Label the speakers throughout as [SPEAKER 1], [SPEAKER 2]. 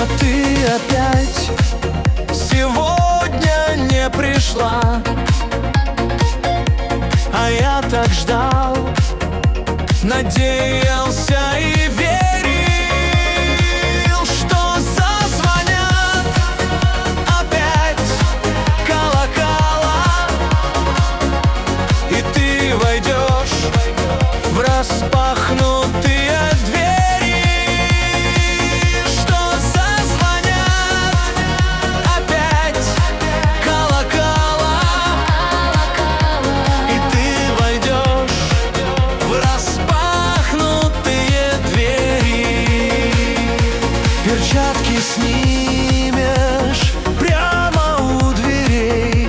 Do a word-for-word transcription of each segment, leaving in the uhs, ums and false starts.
[SPEAKER 1] А ты опять сегодня не пришла, а я так ждал, надеялся и верил, что зазвонят опять колокола, и ты войдешь в распахнутые двери, что зазвонят опять колокола, и ты войдешь в распахнутые двери. Перчатки снимешь прямо у дверей,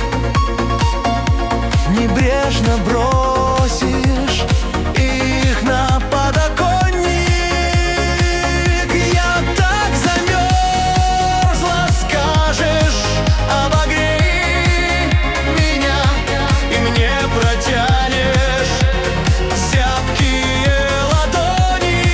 [SPEAKER 1] небрежно бросишь их на подоконник. Я так замерзла, скажешь: обогрей меня, и мне протянешь зябкие ладони.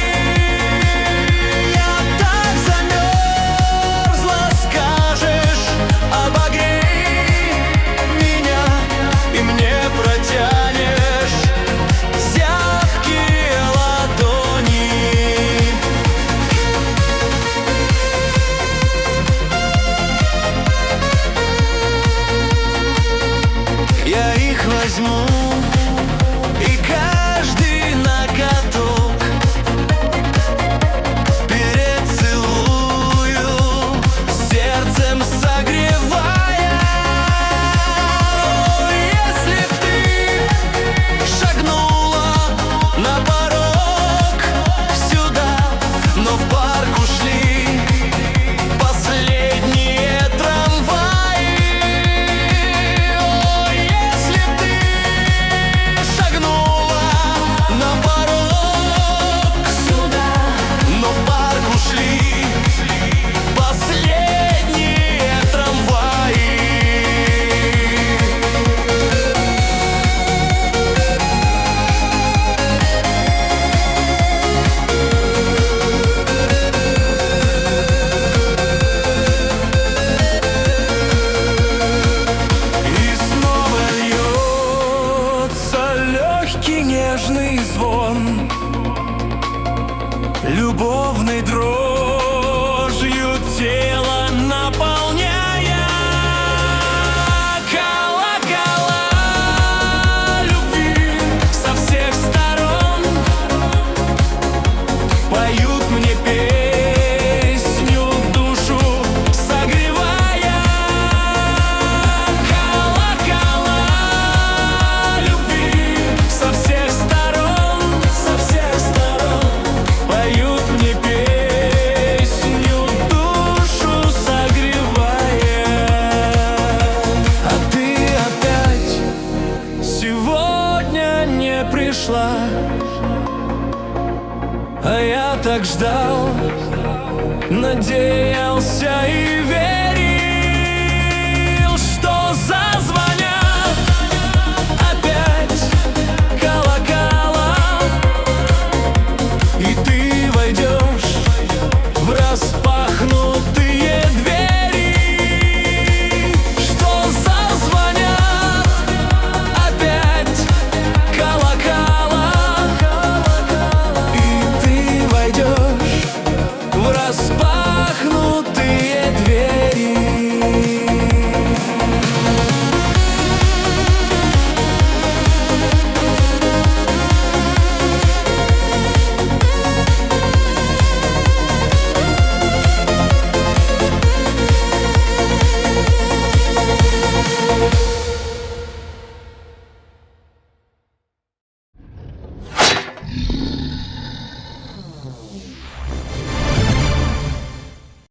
[SPEAKER 1] Я так замерзла, скажешь: обогрей меня, и мне протянешь зябкие ладони. Я их возьму, и каждый на каток перецелую, сердцем согревая. Если б ты шагнула на порог сюда, но в парк ушли последние трамваи. О, если б ты шагнула на порог сюда, но в парк ушли последние трамваи. И снова льется легкий нежный звон, любовной дрожью тело наполняя. Колокола любви со всех сторон поют мне песню, душу согревая. Колокола любви со всех сторон, со всех сторон поют мне песню, душу согревая. А ты опять сегодня не пришла, а я так ждал, надеялся и верил, что зазвонят опять колокола, и ты войдешь в распахнутые двери, что зазвонят опять колокола, и ты войдешь в распахнутые двери.